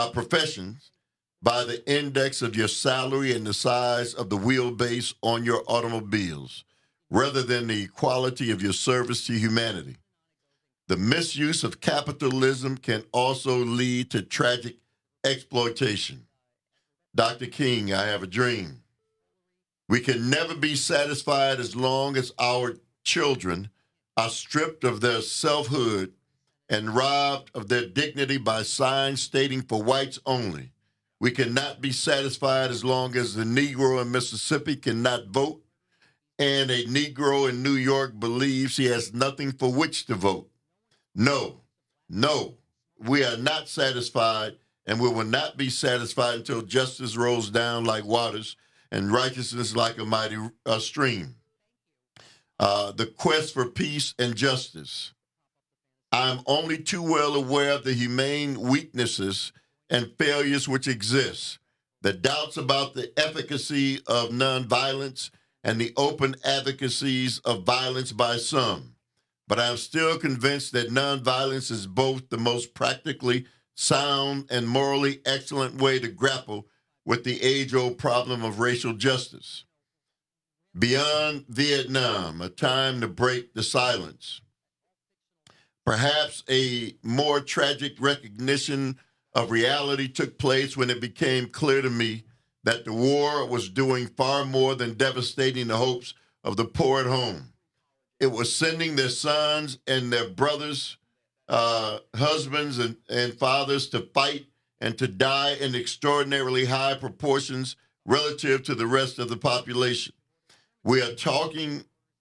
by the index of your salary and the size of the wheelbase on your automobiles, rather than the quality of your service to humanity. The misuse of capitalism can also lead to tragic exploitation. Dr. King, I have a dream. We can never be satisfied as long as our children are stripped of their selfhood and robbed of their dignity by signs stating for whites only. We cannot be satisfied as long as the Negro in Mississippi cannot vote and a Negro in New York believes he has nothing for which to vote. No, we are not satisfied, and we will not be satisfied until justice rolls down like waters and righteousness like a mighty stream. The quest for peace and justice. I'm only too well aware of the humane weaknesses and failures which exist, the doubts about the efficacy of nonviolence and the open advocacies of violence by some. But I'm still convinced that nonviolence is both the most practically sound and morally excellent way to grapple with the age-old problem of racial justice. Beyond Vietnam, a time to break the silence. Perhaps a more tragic recognition of reality took place when it became clear to me that the war was doing far more than devastating the hopes of the poor at home. It was sending their sons and their brothers, husbands and fathers to fight and to die in extraordinarily high proportions relative to the rest of the population. We are taking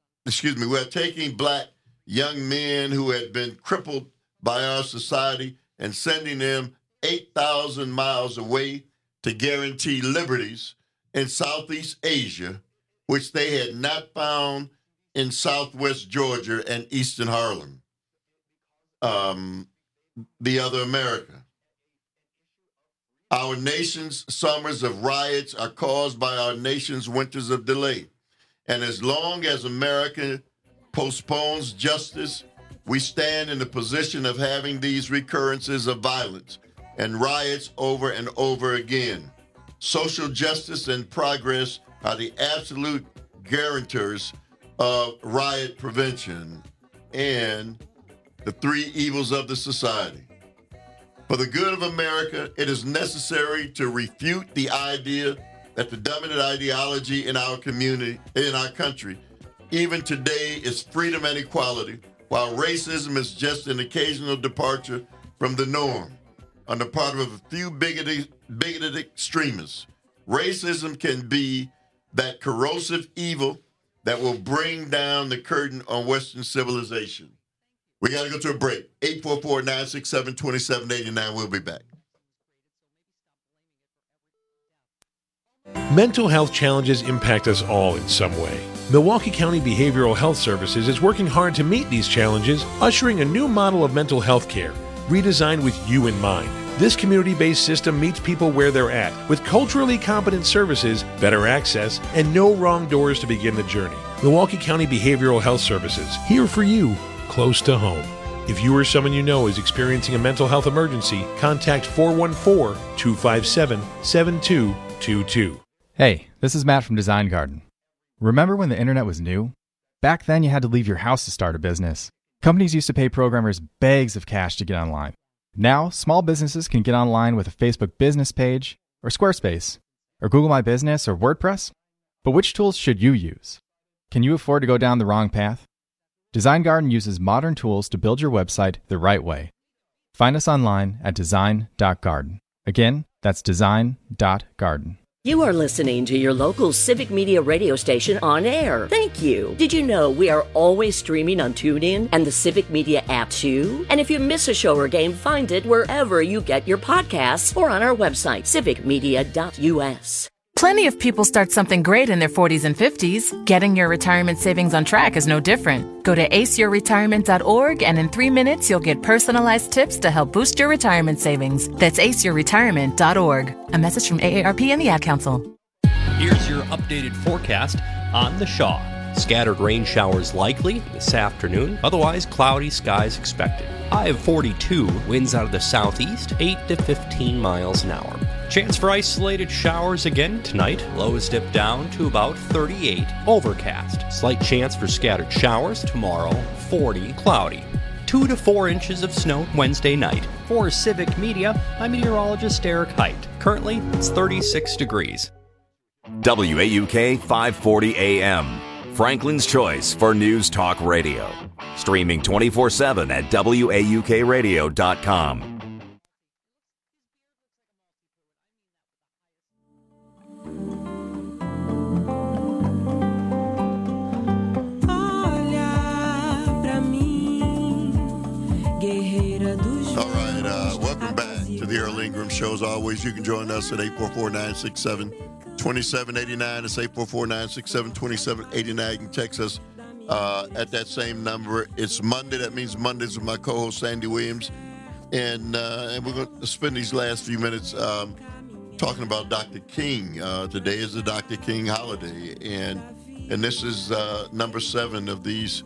black young men who had been crippled by our society and sending them 8,000 miles away to guarantee liberties in Southeast Asia, which they had not found in Southwest Georgia and Eastern Harlem, the other America. Our nation's summers of riots are caused by our nation's winters of delay. And as long as America postpones justice, we stand in the position of having these recurrences of violence and riots over and over again. Social justice and progress are the absolute guarantors of riot prevention and the three evils of the society. For the good of America, it is necessary to refute the idea that the dominant ideology in our community, in our country, even today, is freedom and equality, while racism is just an occasional departure from the norm on the part of a few bigoted extremists. Racism can be that corrosive evil that will bring down the curtain on Western civilization. We got to go to a break. 844-967-2789. We'll be back. Mental health challenges impact us all in some way. Milwaukee County Behavioral Health Services is working hard to meet these challenges, ushering a new model of mental health care, redesigned with you in mind. This community-based system meets people where they're at, with culturally competent services, better access, and no wrong doors to begin the journey. Milwaukee County Behavioral Health Services, here for you, close to home. If you or someone you know is experiencing a mental health emergency, contact 414-257-7222. Hey, this is Matt from Design Garden. Remember when the internet was new? Back then you had to leave your house to start a business. Companies used to pay programmers bags of cash to get online. Now, small businesses can get online with a Facebook business page, or Squarespace, or Google My Business, or WordPress. But which tools should you use? Can you afford to go down the wrong path? Design Garden uses modern tools to build your website the right way. Find us online at design.garden. Again, that's design.garden. You are listening to your local Civic Media radio station on air. Thank you. Did you know we are always streaming on TuneIn and the Civic Media app too? And if you miss a show or game, find it wherever you get your podcasts or on our website, civicmedia.us. Plenty of people start something great in their 40s and 50s. Getting your retirement savings on track is no different. Go to aceyourretirement.org and in 3 minutes you'll get personalized tips to help boost your retirement savings. That's aceyourretirement.org. A message from AARP and the Ad Council. Here's your updated forecast on the Shaw. Scattered rain showers likely this afternoon. Otherwise, cloudy skies expected. High of 42, winds out of the southeast, 8 to 15 miles an hour. Chance for isolated showers again tonight. Lows dip down to about 38. Overcast. Slight chance for scattered showers tomorrow. 40. Cloudy. 2 to 4 inches of snow Wednesday night. For Civic Media, I'm meteorologist Eric Height. Currently, it's 36 degrees. WAUK 540 AM. Franklin's choice for News Talk Radio. Streaming 24/7 at WAUKradio.com. Welcome back to the Earl Ingram Show. As always, you can join us at 844-967-2789. It's 844-967-2789. You can text us at that same number. It's Monday. That means Mondays with my co-host, Sandy Williams. And we're going to spend these last few minutes talking about Dr. King. Today is the Dr. King holiday. And this is number 7 of these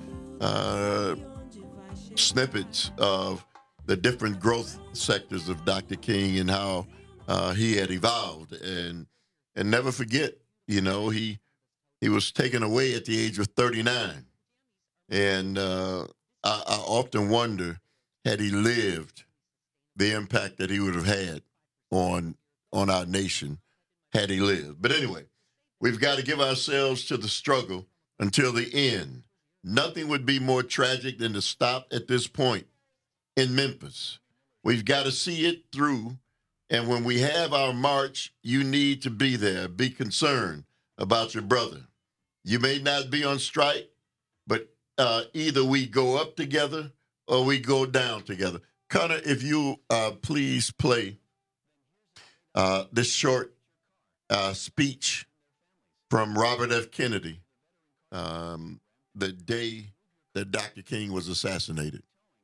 snippets of the different growth sectors of Dr. King and how he had evolved. And never forget, you know, he was taken away at the age of 39. And I often wonder, had he lived, the impact that he would have had on our nation had he lived. But anyway, we've got to give ourselves to the struggle until the end. Nothing would be more tragic than to stop at this point in Memphis. We've got to see it through. And when we have our march, you need to be there. Be concerned about your brother. You may not be on strike, but either we go up together or we go down together. Connor, if you please play this short speech from Robert F. Kennedy the day that Dr. King was assassinated.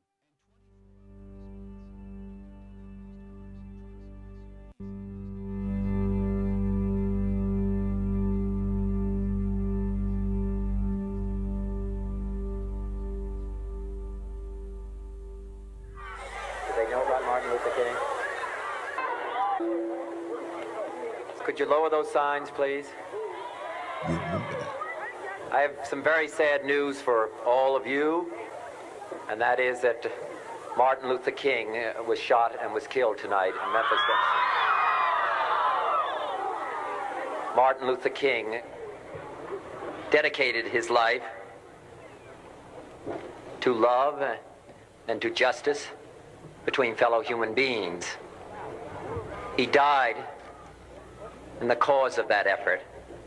Could you lower those signs, please? I have some very sad news for all of you, and that is that Martin Luther King was shot and was killed tonight in Memphis. Martin Luther King dedicated his life to love and to justice between fellow human beings. He died in the cause of that effort.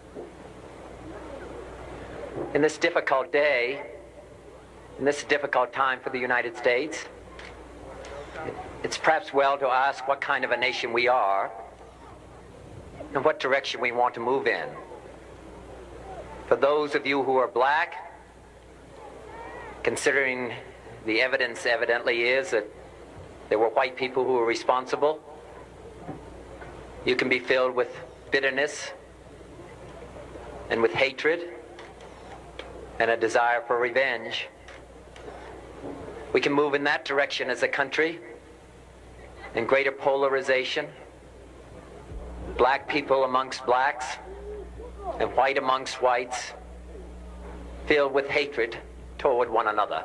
In this difficult day, in this difficult time for the United States, it's perhaps well to ask what kind of a nation we are and what direction we want to move in. For those of you who are black, considering the evidence evidently is that there were white people who were responsible, you can be filled with bitterness and with hatred and a desire for revenge. We can move in that direction as a country, in greater polarization, black people amongst blacks and white amongst whites, filled with hatred toward one another.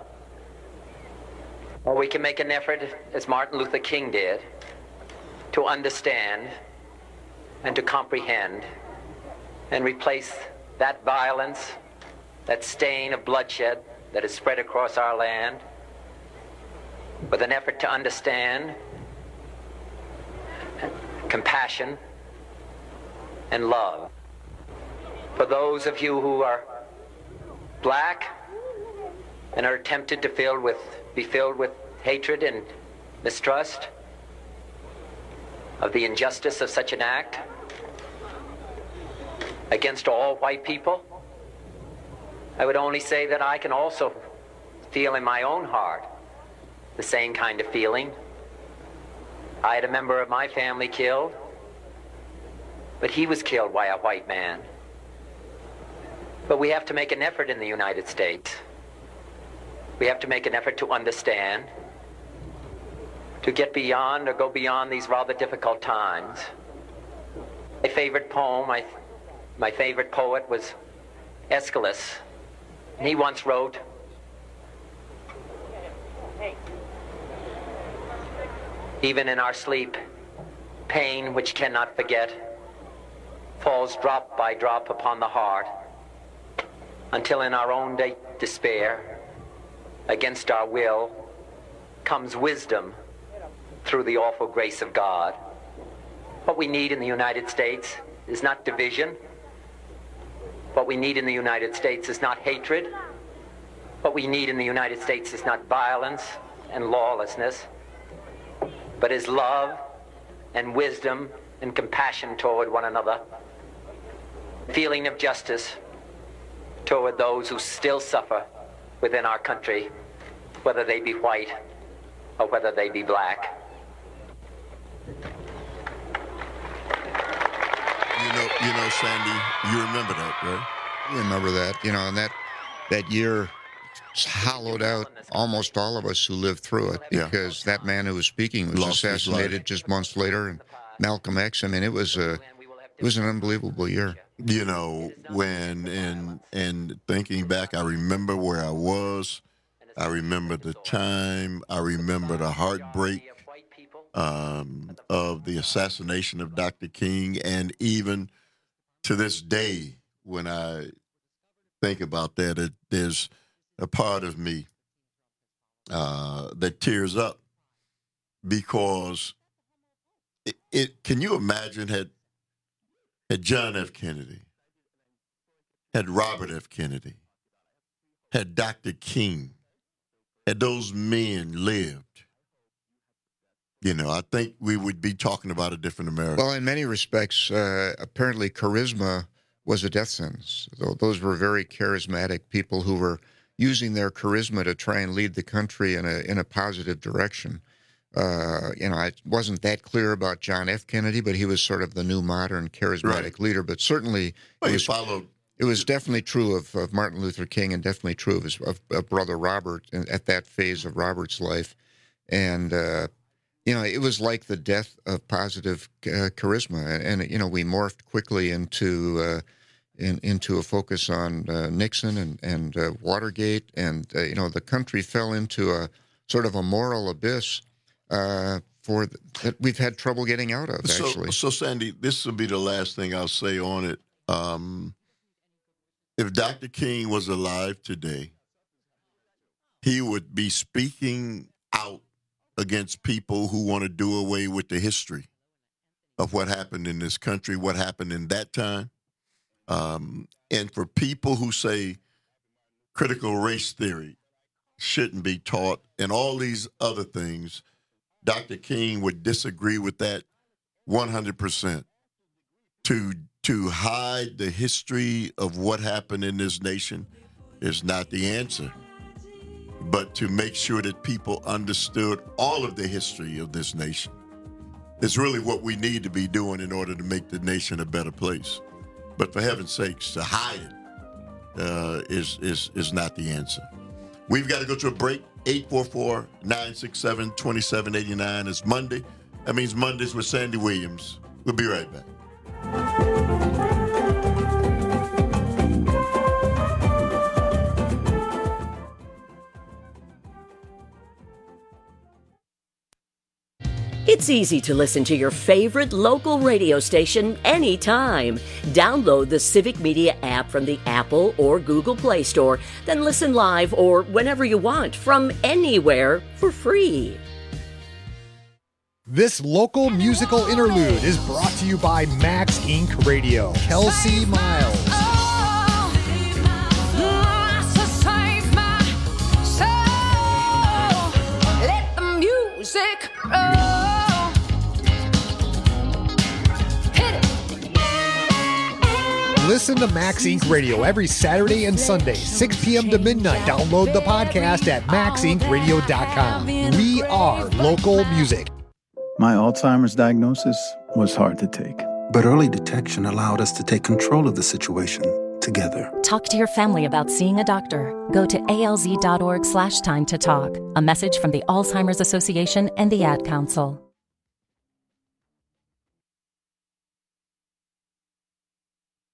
Or we can make an effort, as Martin Luther King did, to understand and to comprehend and replace that violence that stain of bloodshed that has spread across our land with an effort to understand, compassion, and love. For those of you who are black and are tempted to be filled with hatred and mistrust of the injustice of such an act against all white people, I would only say that I can also feel in my own heart the same kind of feeling. I had a member of my family killed, but he was killed by a white man. But we have to make an effort in the United States. We have to make an effort to understand, to get beyond or go beyond these rather difficult times. My favorite poem, my favorite poet was Aeschylus. And he once wrote, "Even in our sleep, pain which cannot forget falls drop by drop upon the heart, until in our own despair, against our will, comes wisdom through the awful grace of God." What we need in the United States is not division. What we need in the United States is not hatred. What we need in the United States is not violence and lawlessness, but is love and wisdom and compassion toward one another, feeling of justice toward those who still suffer within our country, whether they be white or whether they be black. You know, Sandy, you remember that, right? I remember that, and that year hollowed out almost all of us who lived through it, because that man who was speaking was assassinated just months later, and Malcolm X. I mean, it was an unbelievable year. When and thinking back, I remember where I was. I remember the time. I remember the heartbreak of the assassination of Dr. King, and even to this day, when I think about that, there's a part of me that tears up, because can you imagine had John F. Kennedy, had Robert F. Kennedy, had Dr. King, had those men lived, I think we would be talking about a different America. Well, in many respects, apparently charisma was a death sentence. Those were very charismatic people who were using their charisma to try and lead the country in a positive direction. I wasn't that clear about John F. Kennedy, but he was sort of the new modern charismatic leader. But certainly it was definitely true of Martin Luther King, and definitely true of brother Robert at that phase of Robert's life. And it was like the death of positive charisma, and we morphed quickly into a focus on Nixon and Watergate, and the country fell into a sort of a moral abyss that we've had trouble getting out of. Actually, so Sandy, this will be the last thing I'll say on it. If Dr. King was alive today, he would be speaking out against people who want to do away with the history of what happened in this country, what happened in that time. And for people who say critical race theory shouldn't be taught and all these other things, Dr. King would disagree with that 100%. To hide the history of what happened in this nation is not the answer, but to make sure that people understood all of the history of this nation is really what we need to be doing in order to make the nation a better place. But for heaven's sakes, to hide it is not the answer. We've got to go to a break. 844-967-2789 is Monday. That means Mondays with Sandy Williams. We'll be right back. It's easy to listen to your favorite local radio station anytime. Download the Civic Media app from the Apple or Google Play Store, then listen live or whenever you want from anywhere for free. This local musical interlude is brought to you by Max Inc. Radio. Kelsey Miles. Let the music roll. Listen to Max Inc. Radio every Saturday and Sunday, 6 p.m. to midnight. Download the podcast at maxincradio.com. We are local music. My Alzheimer's diagnosis was hard to take, but early detection allowed us to take control of the situation together. Talk to your family about seeing a doctor. Go to alz.org/time to talk. A message from the Alzheimer's Association and the Ad Council.